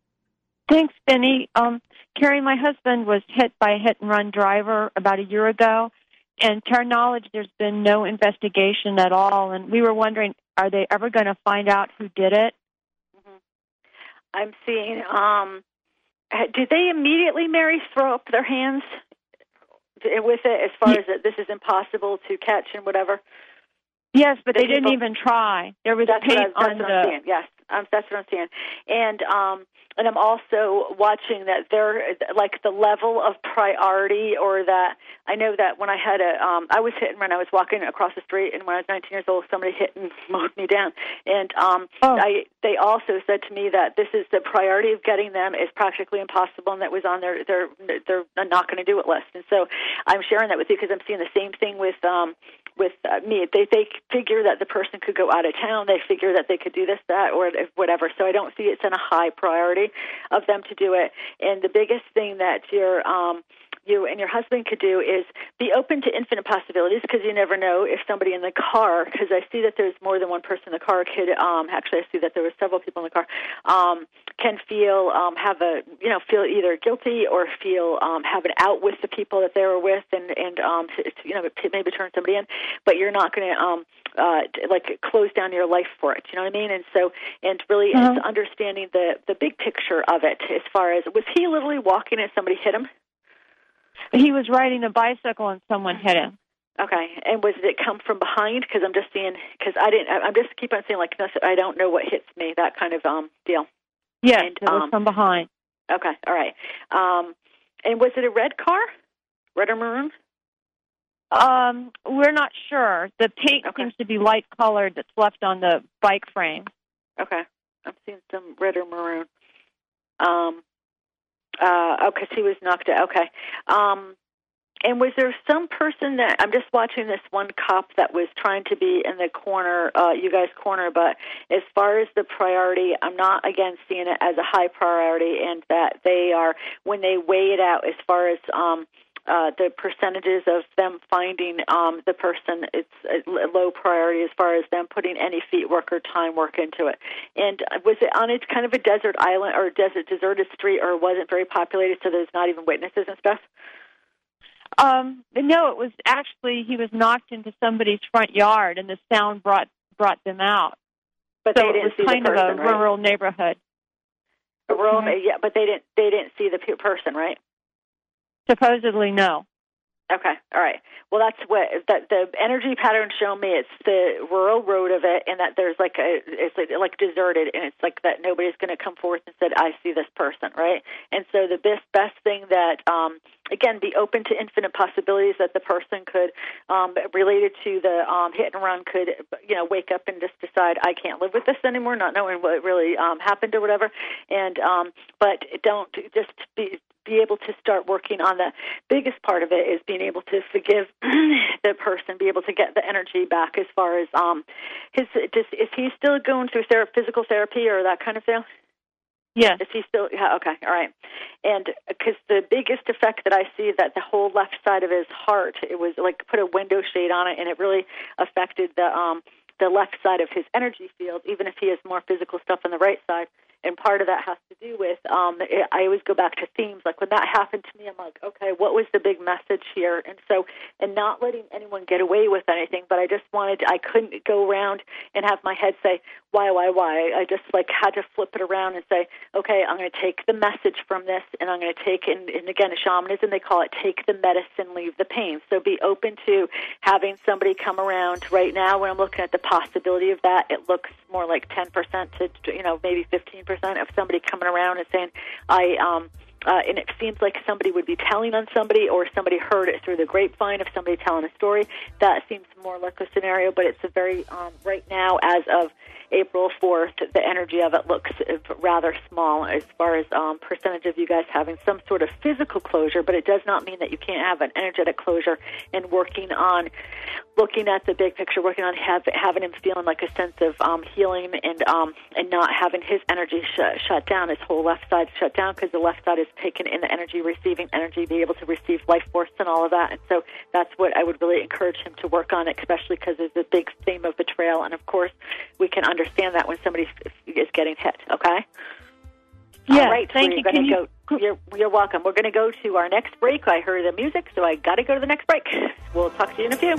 Thanks, Benny. Um, Carrie, my husband was hit by a hit-and-run driver about a year ago. And to our knowledge, there's been no investigation at all. And we were wondering, are they ever going to find out who did it? I'm seeing, um, did they immediately, Mary, throw up their hands with it as far as that this is impossible to catch and whatever? Yes, but the they people, didn't even try. There was that's paint what I, on that's the... What I'm seeing. Yes, um, that's what I'm seeing. And, um, and I'm also watching that they're, like, the level of priority or that, I know that when I had a, um, I was hit and run, I was walking across the street, and when I was nineteen years old, somebody hit and mowed me down. And um, oh. I, they also said to me that this is the priority of getting them is practically impossible, and that was on their, their, they're not going to do it list. And so I'm sharing that with you because I'm seeing the same thing with, um, with uh, me. They, they figure that the person could go out of town. They figure that they could do this, that, or whatever. So I don't see it's in a high priority of them to do it. And the biggest thing that you're, um, you and your husband could do is be open to infinite possibilities, because you never know if somebody in the car, because I see that there's more than one person in the car, could, um, actually I see that there were several people in the car, um, can feel, um, have a, you know, feel either guilty or feel, um, have an out with the people that they were with and, and um, to, you know, to maybe turn somebody in, but you're not going to, um, uh, like close down your life for it. You know what I mean? And so, and really uh-huh. it's understanding the, the big picture of it as far as, was he literally walking and somebody hit him? He was riding a bicycle and someone hit him. Okay, and was it come from behind? Because I'm just seeing, because I didn't, I'm just keep on seeing like, I don't know what hits me, that kind of um deal. Yes, and, it was um, from behind. Okay, all right. Um, and was it a red car, red or maroon? Um, we're not sure. The paint okay. seems to be light colored that's left on the bike frame. Okay, I'm seeing some red or maroon. Um, uh, oh, because he was knocked out. Okay. Um, and was there some person that, I'm just watching this one cop that was trying to be in the corner, uh, you guys' corner, but as far as the priority, I'm not, again, seeing it as a high priority, and that they are, when they weigh it out as far as um, uh, the percentages of them finding um, the person, it's a low priority as far as them putting any feet work or time work into it. And was it on, it's kind of a desert island or desert deserted street, or wasn't very populated, so there's not even witnesses and stuff? Um, no, it was actually, he was knocked into somebody's front yard, and the sound brought brought them out. But so they didn't it was see kind the person, of a right? rural neighborhood. A rural, Mm-hmm. yeah, but they didn't they didn't see the person, right? Supposedly, no. Okay, all right. Well, that's what that the energy pattern show me. It's the rural road of it, and that there's like a it's like, like deserted, and it's like that nobody's going to come forth and said, "I see this person," right? And so the best best thing that um, again, be open to infinite possibilities that the person could um, related to the um, hit and run could you know wake up and just decide, "I can't live with this anymore," not knowing what really um, happened or whatever. And um, but don't just be. be able to start working on the biggest part of it is being able to forgive the person, be able to get the energy back as far as um his just, is he still going through ther- physical therapy or that kind of thing? Yes. Is he still, yeah, okay, all right. And because the biggest effect that I see that the whole left side of his heart, it was like put a window shade on it, and it really affected the um the left side of his energy field, even if he has more physical stuff on the right side. And part of that has to do with, um, I always go back to themes. Like when that happened to me, I'm like, okay, what was the big message here? And so, and not letting anyone get away with anything, but I just wanted, I couldn't go around and have my head say, why, why, why? I just like had to flip it around and say, okay, I'm going to take the message from this, and I'm going to take, and, and again, shamanism, they call it take the medicine, leave the pain. So be open to having somebody come around. Right now, when I'm looking at the possibility of that, it looks more like ten percent to, you know, maybe fifteen percent of somebody coming around and saying, I, um, uh, and it seems like somebody would be telling on somebody, or somebody heard it through the grapevine of somebody telling a story. That seems more like a scenario, but it's a very, um, right now, as of April fourth, the energy of it looks rather small as far as um, percentage of you guys having some sort of physical closure, but it does not mean that you can't have an energetic closure and working on looking at the big picture, working on have, having him feeling like a sense of um, healing and um, and not having his energy sh- shut down, his whole left side shut down, because the left side is taking in the energy, receiving energy, be able to receive life force and all of that. And so that's what I would really encourage him to work on, especially because there's a big theme of betrayal. And, of course, we can understand that when somebody is getting hit, okay? Yeah, all right, thank so you. Gonna Can go, you... You're, you're welcome. We're going to go to our next break. I heard the music, so I got to go to the next break. We'll talk to you in a few.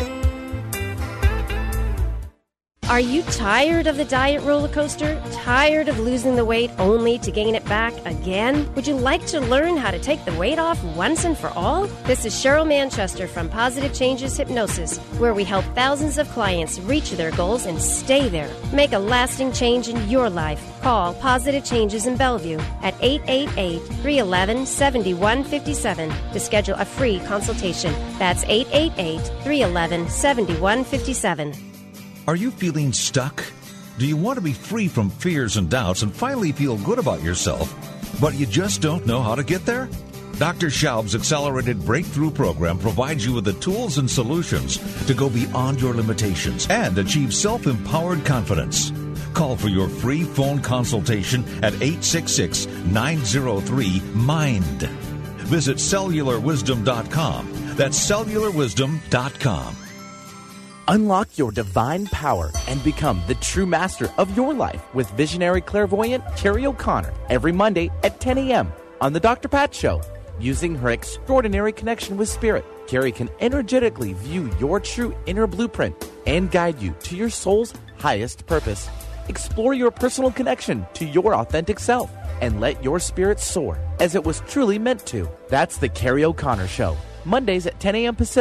Are you tired of the diet roller coaster? Tired of losing the weight only to gain it back again? Would you like to learn how to take the weight off once and for all? This is Cheryl Manchester from Positive Changes Hypnosis, where we help thousands of clients reach their goals and stay there. Make a lasting change in your life. Call Positive Changes in Bellevue at eight eight eight, three one one, seven one five seven to schedule a free consultation. That's eight eight eight, three one one, seven one five seven. Are you feeling stuck? Do you want to be free from fears and doubts and finally feel good about yourself, but you just don't know how to get there? Doctor Schaub's Accelerated Breakthrough Program provides you with the tools and solutions to go beyond your limitations and achieve self-empowered confidence. Call for your free phone consultation at eight six six, nine zero three, MIND. Visit cellular wisdom dot com. That's cellular wisdom dot com. Unlock your divine power and become the true master of your life with visionary clairvoyant Carrie O'Connor every Monday at ten a.m. on The Doctor Pat Show. Using her extraordinary connection with Spirit, Carrie can energetically view your true inner blueprint and guide you to your soul's highest purpose. Explore your personal connection to your authentic self and let your spirit soar as it was truly meant to. That's The Carrie O'Connor Show, Mondays at ten a.m. Pacific,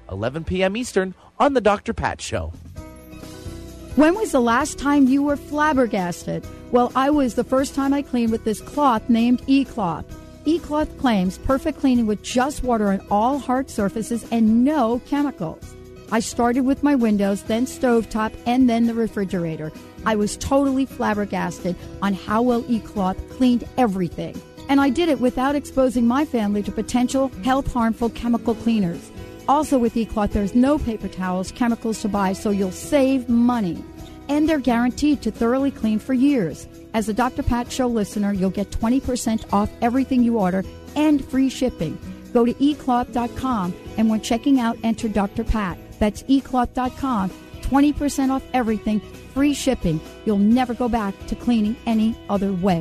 eleven p.m. Eastern on The Doctor Pat Show. When was the last time you were flabbergasted? Well, I was the first time I cleaned with this cloth named E-Cloth. E-Cloth claims perfect cleaning with just water on all hard surfaces and no chemicals. I started with my windows, then stovetop, and then the refrigerator. I was totally flabbergasted on how well E-Cloth cleaned everything. And I did it without exposing my family to potential health-harmful chemical cleaners. Also with E-Cloth, there's no paper towels, chemicals to buy, so you'll save money. And they're guaranteed to thoroughly clean for years. As a Doctor Pat Show listener, you'll get twenty percent off everything you order and free shipping. Go to e cloth dot com and when checking out, enter Doctor Pat. That's e cloth dot com. twenty percent off everything, free shipping. You'll never go back to cleaning any other way.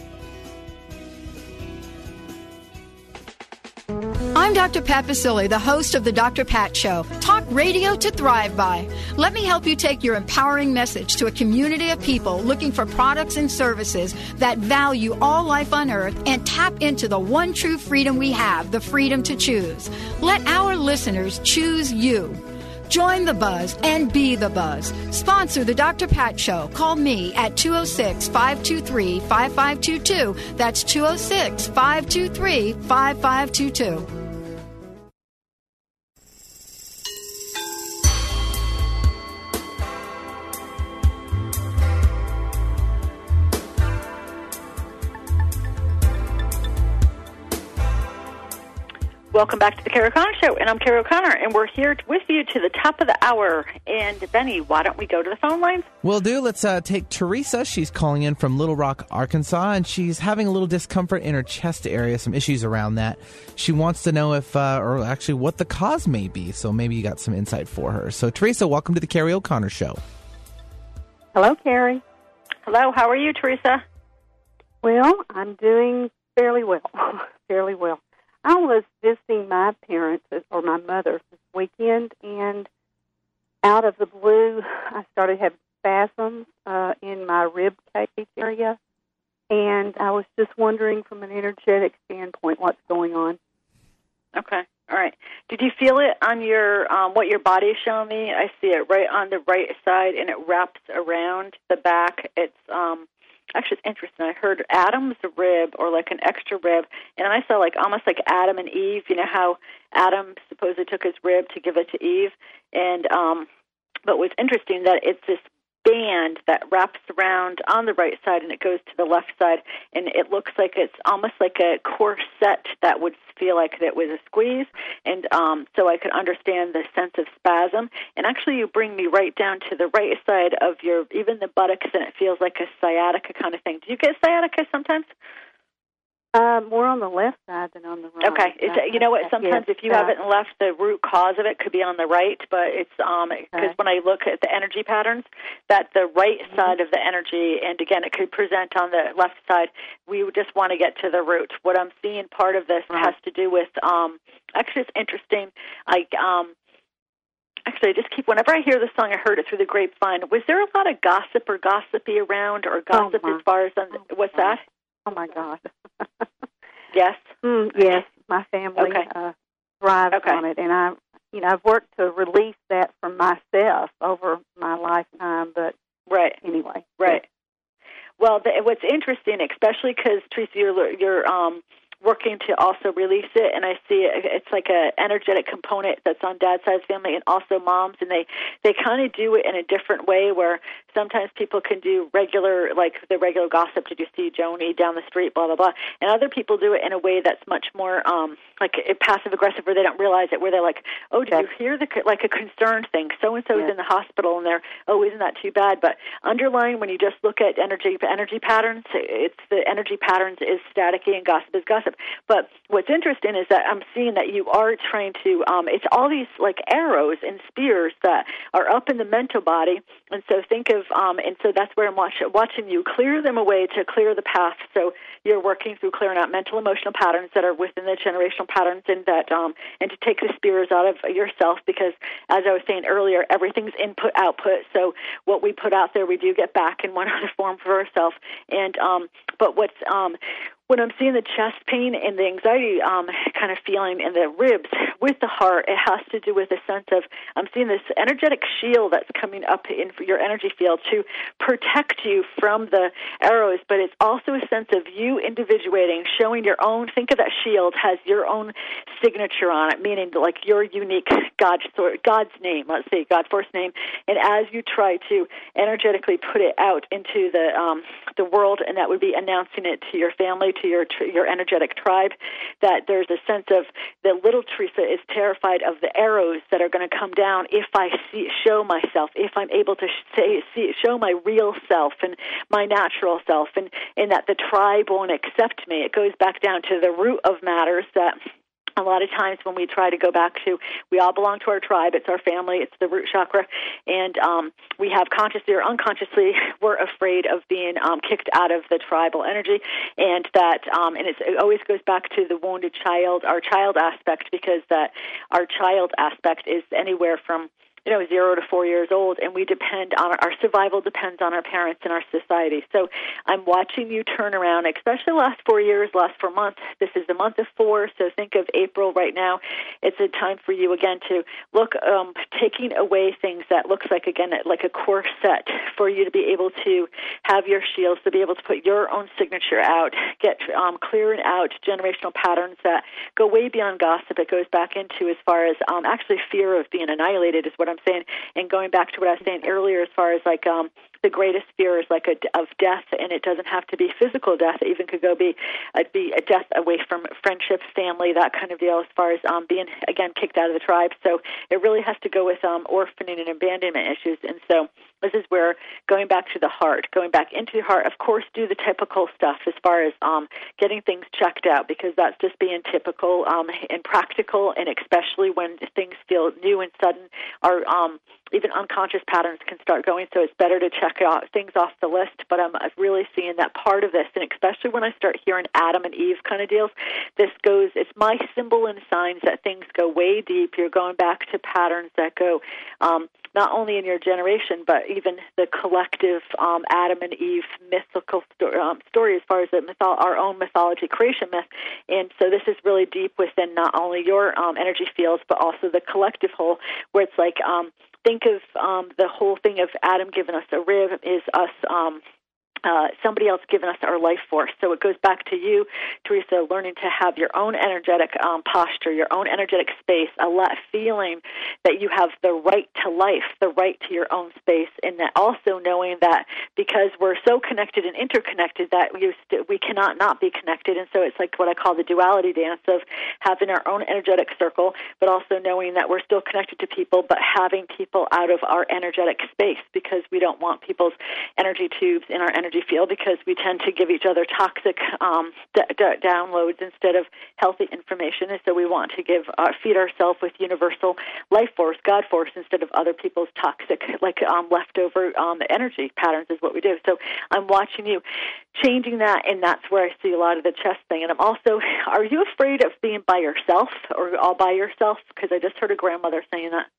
I'm Doctor Pat Basile, the host of the Doctor Pat Show. Talk radio to thrive by. Let me help you take your empowering message to a community of people looking for products and services that value all life on earth and tap into the one true freedom we have, the freedom to choose. Let our listeners choose you. Join the buzz and be the buzz. Sponsor the Doctor Pat Show. Call me at two oh six, five two three, five five two two. That's two oh six, five two three, five five two two. Welcome back to the Carrie O'Connor Show, and I'm Carrie O'Connor, and we're here with you to the top of the hour. And, Benny, why don't we go to the phone lines? Will do. Let's uh, take Teresa. She's calling in from Little Rock, Arkansas, and she's having a little discomfort in her chest area, some issues around that. She wants to know if, uh, or actually what the cause may be, so maybe you got some insight for her. So, Teresa, welcome to the Carrie O'Connor Show. Hello, Carrie. Hello, how are you, Teresa? Well, I'm doing fairly well, fairly well. I was visiting my parents, or my mother, this weekend, and out of the blue, I started having spasms uh, in my rib cage area, and I was just wondering from an energetic standpoint what's going on. Okay, all right. Did you feel it on your, um, what your body is showing me? I see it right on the right side, and it wraps around the back. It's, um, actually, it's interesting. I heard Adam's rib, or like an extra rib, and I saw like almost like Adam and Eve. You know how Adam supposedly took his rib to give it to Eve, and um, but what's interesting that it's this band that wraps around on the right side and it goes to the left side, and it looks like it's almost like a corset that would feel like it was a squeeze, and um, so I could understand the sense of spasm. And actually, you bring me right down to the right side of your, even the buttocks, and it feels like a sciatica kind of thing. Do you get sciatica sometimes? Uh, more on the left side than on the right. Okay. It's, you know what? Sometimes yes, if you uh, haven't left, the root cause of it could be on the right, but it's um because okay. when I look at the energy patterns, that the right mm-hmm. side of the energy, and again, it could present on the left side, we just want to get to the root. What I'm seeing, part of this right. has to do with, um actually it's interesting, I, um, Actually, I just keep, whenever I hear the song, I heard it through the grapevine. Was there a lot of gossip or gossipy around, or gossip oh as far as, on, oh what's my. that? Oh, my God. Yes? Mm, yes, my family okay. uh, thrives okay. on it, and I, you know, I've worked to release that from myself over my lifetime, but right. anyway. Right. Well, the, what's interesting, especially because, Teresa, you're, you're um, working to also release it, and I see it, it's like a energetic component that's on Dad's side of the family, and also Mom's, and they, they kind of do it in a different way, where sometimes people can do regular, like the regular gossip, did you see Joni down the street, blah, blah, blah, and other people do it in a way that's much more um, like passive-aggressive, where they don't realize it, where they're like, oh, did yes. you hear the, like a concerned thing, so-and-so is yes. in the hospital, and they're, oh, isn't that too bad, but underlying, when you just look at energy energy patterns, it's the energy patterns is staticky and gossip is gossip. But what's interesting is that I'm seeing that you are trying to, um, it's all these like arrows and spears that are up in the mental body. And so think of, um, and so that's where I'm watch, watching you clear them away to clear the path. So you're working through clearing out mental emotional patterns that are within the generational patterns, and that, um, and to take the spears out of yourself, because as I was saying earlier, everything's input, output. So what we put out there, we do get back in one other form for ourselves. And, um, but what's, um, when I'm seeing the chest pain and the anxiety um, kind of feeling in the ribs with the heart, it has to do with a sense of, I'm seeing this energetic shield that's coming up in your energy field to protect you from the arrows, but it's also a sense of you individuating, showing your own, think of that shield has your own signature on it, meaning like your unique God, God's name, let's say God's force name, and as you try to energetically put it out into the um, the world, and that would be announcing it to your family, to your your energetic tribe, that there's a sense of that little Teresa is terrified of the arrows that are going to come down if I see, show myself, if I'm able to say, see, show my real self and my natural self, and, and that the tribe won't accept me. It goes back down to the root of matters that a lot of times when we try to go back to, we all belong to our tribe, it's our family, it's the root chakra, and um, we have consciously or unconsciously, we're afraid of being um, kicked out of the tribal energy, and that, um, and it's, it always goes back to the wounded child, our child aspect, because that our child aspect is anywhere from you know, zero to four years old, and we depend on, our survival depends on our parents and our society. So I'm watching you turn around, especially the last four years, last four months. This is the month of four, so think of April right now. It's a time for you, again, to look, um, taking away things that looks like, again, like a core set for you to be able to have your shields, to be able to put your own signature out, get um, clearing out generational patterns that go way beyond gossip. It goes back into as far as um, actually fear of being annihilated is what I'm saying, and going back to what I was saying earlier as far as like um, the greatest fear is like a, of death, and it doesn't have to be physical death. It even could go be, uh, be a death away from friendships, family, that kind of deal as far as um, being, again, kicked out of the tribe. So it really has to go with um, orphaning and abandonment issues. And so this is where going back to the heart, going back into the heart, of course, do the typical stuff as far as um, getting things checked out, because that's just being typical um, and practical, and especially when things feel new and sudden, our um, even unconscious patterns can start going, so it's better to check out things off the list. But I'm really seeing that part of this, and especially when I start hearing Adam and Eve kind of deals, this goes, it's my symbol and signs that things go way deep. You're going back to patterns that go um, not only in your generation, but even the collective um, Adam and Eve mythical sto- um, story as far as the mytho- our own mythology creation myth. And so this is really deep within not only your um, energy fields, but also the collective whole, where it's like, um, think of um, the whole thing of Adam giving us a rib is us um, uh, somebody else giving us our life force. So it goes back to you, Teresa, learning to have your own energetic um, posture, your own energetic space, a lot feeling that you have the right to life, the right to your own space, and that also knowing that because we're so connected and interconnected that we, st- we cannot not be connected. And so it's like what I call the duality dance of having our own energetic circle, but also knowing that we're still connected to people, but having people out of our energetic space, because we don't want people's energy tubes in our energy field, because we tend to give each other toxic um, d- d- downloads instead of healthy information. And so we want to give uh, feed ourselves with universal life force, God force, instead of other people's toxic, like um, leftover um, energy patterns is what we do. So I'm watching you changing that, and that's where I see a lot of the chest thing. And I'm also, are you afraid of being by yourself or all by yourself? Because I just heard a grandmother saying that.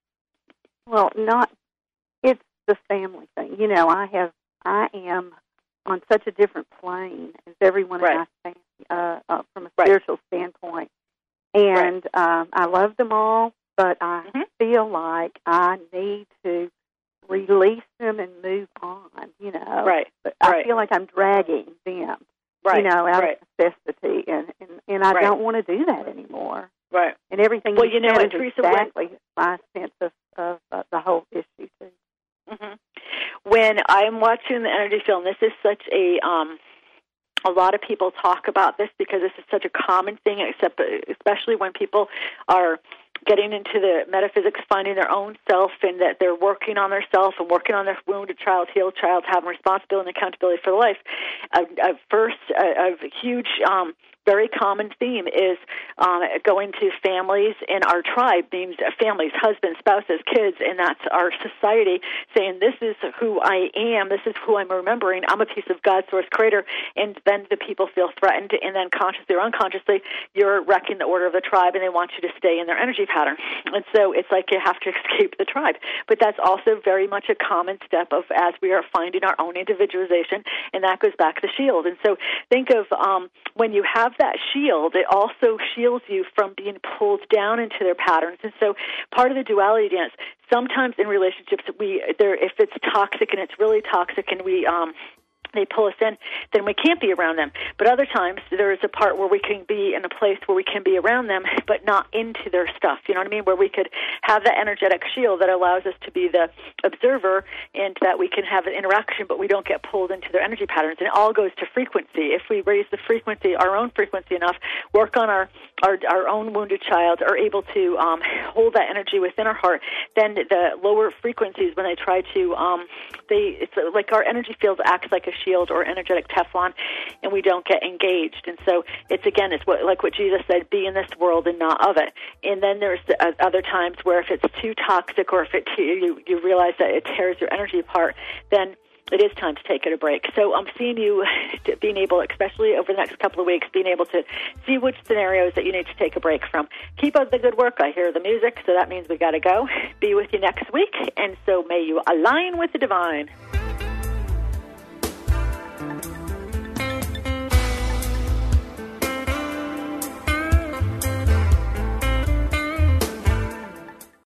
Well, not, it's the family thing. You know, I have, I am on such a different plane as everyone right. in my family, uh, uh, from a spiritual right. standpoint. And right. um, I love them all, but I mm-hmm. feel like I need to release them and move on, you know. Right. But I right. feel like I'm dragging them, right. you know, out right. of necessity, and, and, and I right. don't want to do that anymore. Right. And everything well, you, you know, said is Teresa, exactly when, my sense of, of uh, the whole issue, too. Mm-hmm. When I'm watching the energy field, and this is such a, um, a lot of people talk about this because this is such a common thing, except especially when people are getting into the metaphysics, finding their own self, and that they're working on their self and working on their wounded child, healed child, having responsibility and accountability for life. A, a first, a, a huge um, very common theme is um, going to families in our tribe, means families, husbands, spouses, kids, and that's our society, saying this is who I am, this is who I'm remembering, I'm a piece of God, source, creator, and then the people feel threatened, and then consciously or unconsciously, you're wrecking the order of the tribe, and they want you to stay in their energy pattern. And so it's like you have to escape the tribe. But that's also very much a common step of as we are finding our own individualization, and that goes back to the shield. And so think of um, when you have that shield, it also shields you from being pulled down into their patterns. And so part of the duality dance, sometimes in relationships, we there if it's toxic and it's really toxic and we um, they pull us in, then we can't be around them. But other times, there is a part where we can be in a place where we can be around them, but not into their stuff. You know what I mean? Where we could have that energetic shield that allows us to be the observer and that we can have an interaction, but we don't get pulled into their energy patterns. And it all goes to frequency. If we raise the frequency, our own frequency enough, work on our, our, our own wounded child, are able to um, hold that energy within our heart, then the lower frequencies, when they try to, um, they it's like our energy field acts like a shield or energetic Teflon, and we don't get engaged. And so it's, again, it's what, like what Jesus said, be in this world and not of it. And then there's uh, other times where if it's too toxic or if it you, you realize that it tears your energy apart, then it is time to take it a break. So I'm seeing you being able, especially over the next couple of weeks, being able to see which scenarios that you need to take a break from. Keep up the good work. I hear the music, so that means we got to go. Be with you next week, and so may you align with the divine.